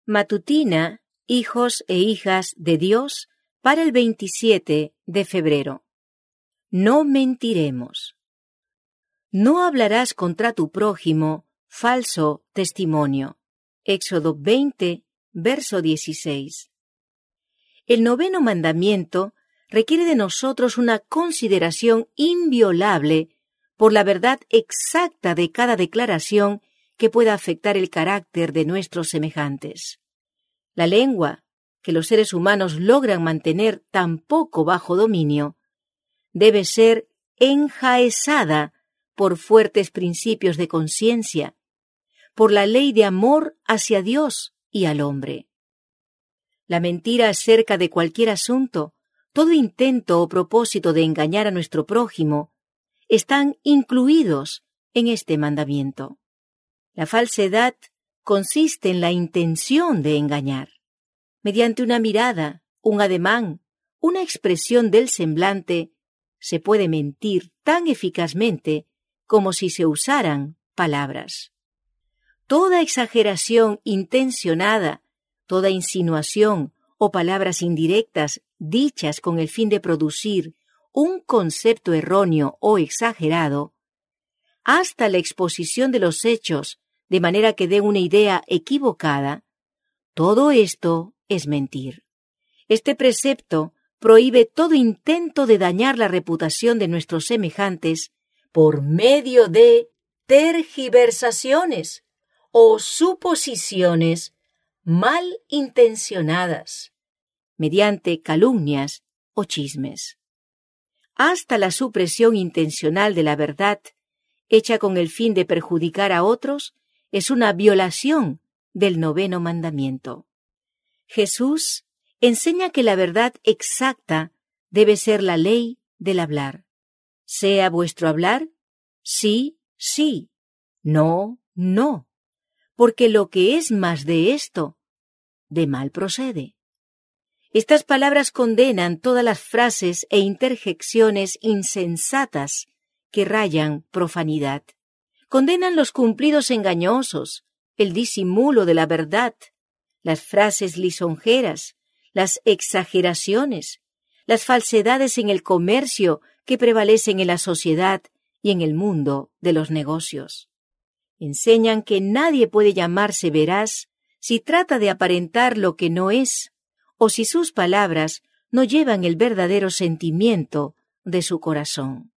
Matutina, hijos e hijas de Dios, para el 27 de febrero. No mentiremos. No hablarás contra tu prójimo falso testimonio. Éxodo 20, verso 16. El noveno mandamiento requiere de nosotros una consideración inviolable por la verdad exacta de cada declaración que pueda afectar el carácter de nuestros semejantes. La lengua, que los seres humanos logran mantener tan poco bajo dominio, debe ser enjaezada por fuertes principios de conciencia, por la ley de amor hacia Dios y al hombre. La mentira acerca de cualquier asunto, todo intento o propósito de engañar a nuestro prójimo, están incluidos en este mandamiento. La falsedad consiste en la intención de engañar. Mediante una mirada, un ademán, una expresión del semblante, se puede mentir tan eficazmente como si se usaran palabras. Toda exageración intencionada, toda insinuación o palabras indirectas dichas con el fin de producir un concepto erróneo o exagerado, hasta la exposición de los hechos de manera que dé una idea equivocada, todo esto es mentir. Este precepto prohíbe todo intento de dañar la reputación de nuestros semejantes por medio de tergiversaciones o suposiciones mal intencionadas, mediante calumnias o chismes. Hasta la supresión intencional de la verdad, hecha con el fin de perjudicar a otros, es una violación del noveno mandamiento. Jesús enseña que la verdad exacta debe ser la ley del hablar. Sea vuestro hablar, sí, sí, no, no, porque lo que es más de esto, de mal procede. Estas palabras condenan todas las frases e interjecciones insensatas que rayan profanidad. Condenan los cumplidos engañosos, el disimulo de la verdad, las frases lisonjeras, las exageraciones, las falsedades en el comercio que prevalecen en la sociedad y en el mundo de los negocios. Enseñan que nadie puede llamarse veraz si trata de aparentar lo que no es, o si sus palabras no llevan el verdadero sentimiento de su corazón.